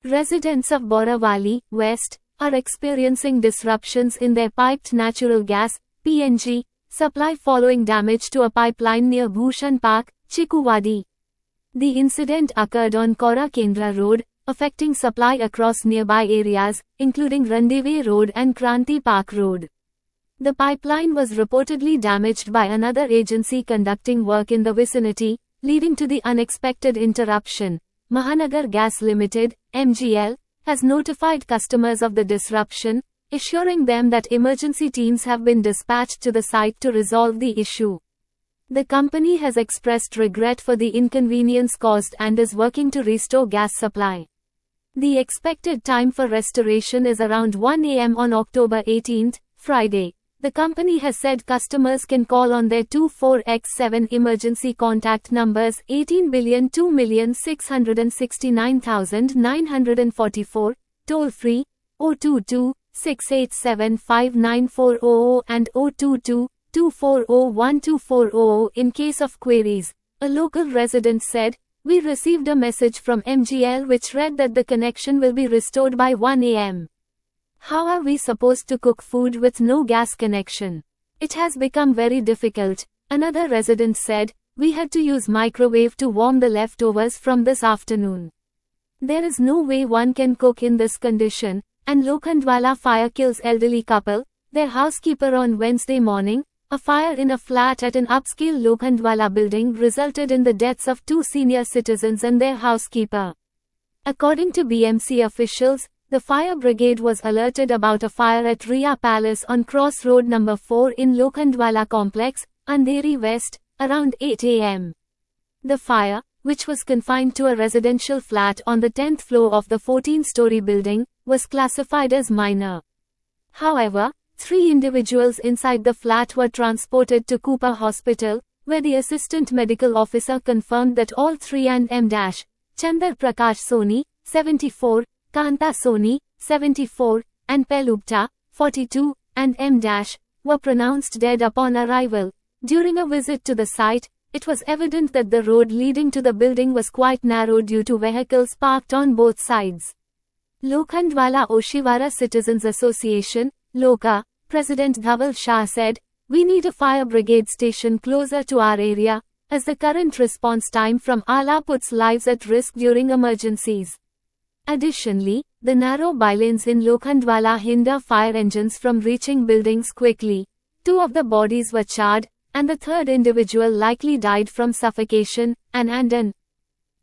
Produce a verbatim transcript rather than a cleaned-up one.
Residents of Borivali, West, are experiencing disruptions in their piped natural gas, P N G, supply following damage to a pipeline near Bhushan Park, Chikuwadi. The incident occurred on Kaura Kendra Road, affecting supply across nearby areas, including Randeve Road and Kranti Park Road. The pipeline was reportedly damaged by another agency conducting work in the vicinity, leading to the unexpected interruption. Mahanagar Gas Limited, M G L, has notified customers of the disruption, assuring them that emergency teams have been dispatched to the site to resolve the issue. The company has expressed regret for the inconvenience caused and is working to restore gas supply. The expected time for restoration is around one A M on October eighteenth, Friday. The company has said customers can call on their two four by seven emergency contact numbers eighteen billion two million six hundred sixty-nine thousand nine hundred forty-four, toll free, zero two two, six eight seven five nine four zero zero and zero two two, two four zero one two four zero zero in case of queries. A local resident said, "We received a message from M G L which read that the connection will be restored by one A M How are we supposed to cook food with no gas connection? It has become very difficult." Another resident said, "We had to use microwave to warm the leftovers from this afternoon. There is no way one can cook in this condition." And Lokhandwala fire kills elderly couple, their housekeeper on Wednesday morning. A fire in a flat at an upscale Lokhandwala building resulted in the deaths of two senior citizens and their housekeeper. According to B M C officials, the fire brigade was alerted about a fire at Ria Palace on Cross Road number four in Lokhandwala complex, Andheri West, around eight A M The fire, which was confined to a residential flat on the tenth floor of the fourteen-story building, was classified as minor. However, three individuals inside the flat were transported to Cooper Hospital, where the assistant medical officer confirmed that all three and M. Chandar Prakash Soni, seventy-four, Kanta Soni, seventy-four, and Pelubta, forty-two, and M. were pronounced dead upon arrival. During a visit to the site, it was evident that the road leading to the building was quite narrow due to vehicles parked on both sides. Lokhandwala Oshiwara Citizens Association, Loka, President Dhaval Shah said, "We need a fire brigade station closer to our area, as the current response time from Ala puts lives at risk during emergencies." Additionally, the narrow bylanes in Lokhandwala hinder fire engines from reaching buildings quickly. Two of the bodies were charred, and the third individual likely died from suffocation. An and an